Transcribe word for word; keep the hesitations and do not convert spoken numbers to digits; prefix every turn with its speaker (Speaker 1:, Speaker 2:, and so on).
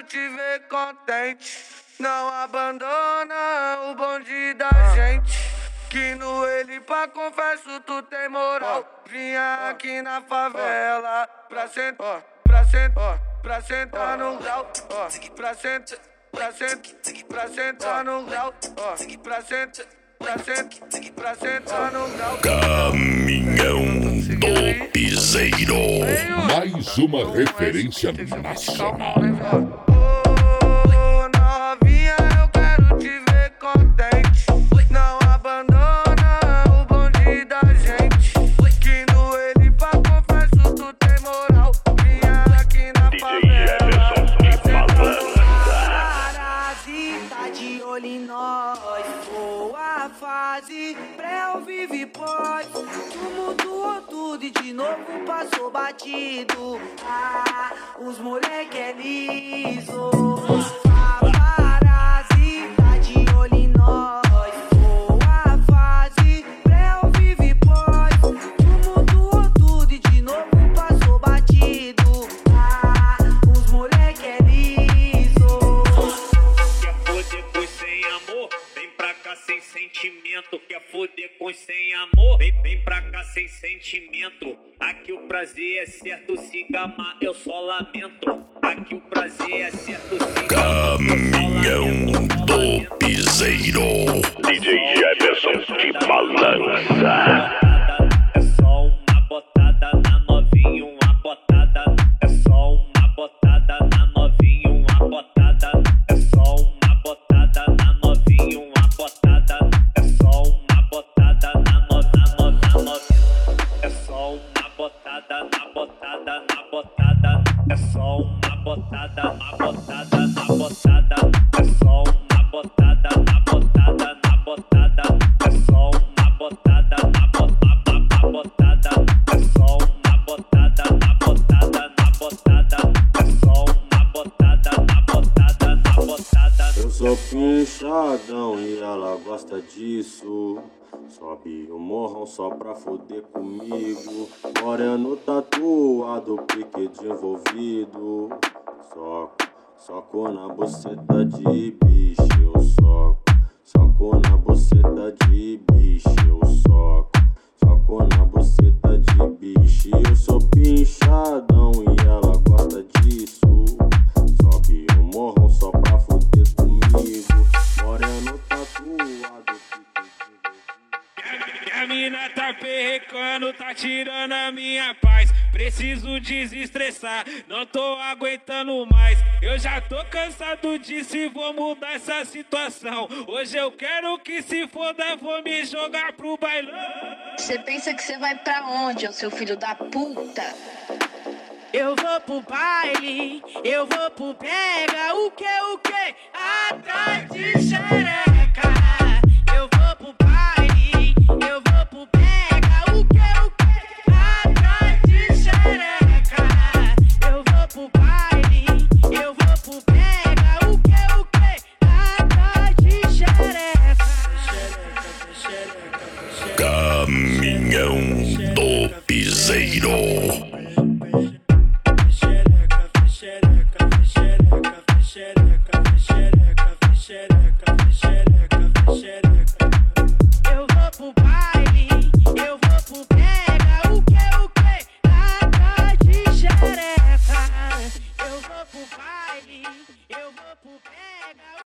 Speaker 1: quero te ver contente. Não abandona o bonde da gente. Que no ele pra confesso tu tem moral. Vinha aqui na favela pra sentar, pra sentar, pra sentar no grau. Pra sentar, pra sentar, pra sentar no grau. Pra sentar, pra sentar, pra sentar no grau.
Speaker 2: Caminhão do Piseiro.
Speaker 3: Mais uma referência nacional.
Speaker 1: Ô novinha, eu quero te ver contente. Não abandona o bonde da gente. Que no ele pra confesso tu tem moral. Vinha aqui na favela.
Speaker 4: Parasita de olho em nós. Boa fase, pré ou vive pós. Tumultuou tudo e de novo passou batido. Ah, os moleque é liso. Parasita de olho em nós. Boa fase, pré ou vive pós. Tumultuou tudo e de novo passou batido. Ah, os moleque é liso.
Speaker 5: Quer foder com sem amor? Vem pra cá sem sentimento. Quer foder com sem amor? Vem, vem pra cá sem sentimento. Aqui o prazer é certo, se gamar eu só lamento. Aqui o prazer é certo, se gamar
Speaker 2: Caminhão do Piseiro.
Speaker 5: D J Jefferson de balança. É só uma botada na novinha, uma botada. É só uma botada na novinha, uma botada. É só uma botada na novinha, uma botada. É só uma botada na novinha, na novinha. É só uma botada na botada, na botada. É só uma botada na botada, na botada. É só uma botada na botada, na botada. É só uma botada na botada, na botada. É só uma botada na botada, na botada. É só uma botada na botada, na botada.
Speaker 6: Eu sou pinchadão e ela gosta disso. Sobe o morrão só pra foder comigo. Moreno tatuado, pique de envolvido. Soco, soco na buceta de bicho, eu soco. Soco na buceta de bicho, eu soco. Soco na buceta de bicho. Eu sou pinchadão e ela gosta disso. Sobe o morrão só pra foder comigo. Moreno tatuado,
Speaker 7: A mina tá perrecando, tá tirando a minha paz. Preciso desestressar, não tô aguentando mais. Eu já tô cansado disso e vou mudar essa situação. Hoje eu quero que se foda, vou me jogar pro bailão.
Speaker 8: Você pensa que você vai pra onde, ô seu filho da puta?
Speaker 4: Eu vou pro baile, eu vou pro pega. O que, o que? Atrás de xereca. Eu vou pro baile, eu vou pro pega. O que, o que? Atrás de xereca. Eu vou pro baile, eu vou pro pega. O que, o que? Atrás de xereca.
Speaker 2: Caminhão do Piseiro.
Speaker 4: Eu vou pro baile, eu vou pro pega. O que, o que? Atrás de xereca. Eu vou pro baile, eu vou pro pega.